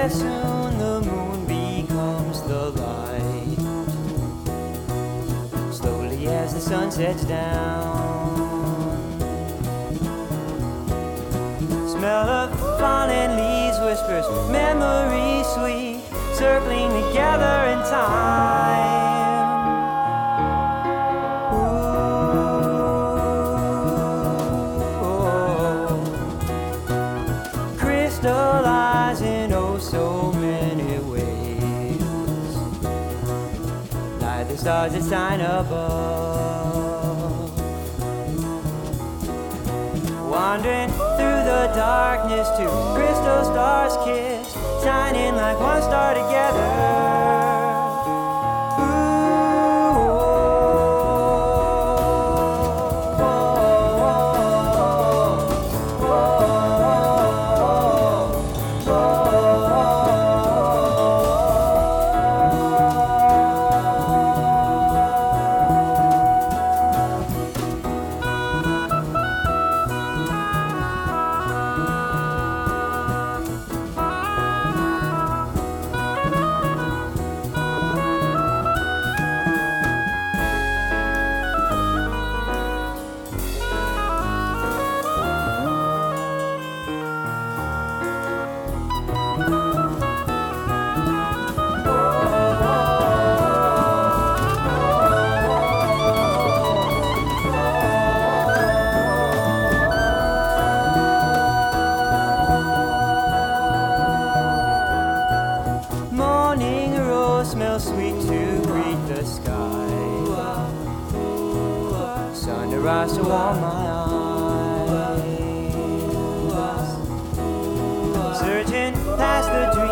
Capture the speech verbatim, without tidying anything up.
where soon the moon becomes the light. Slowly as the sun sets down, smell of falling leaves whispers memories sweet, circling together in time. Ooh, crystallize in oh so many ways, like the stars that shine above, wandering through the darkness to crystal stars kiss, shining like one star together. Smells sweet to greet the sky, sun to rise to warm my eyes, searching past the dream.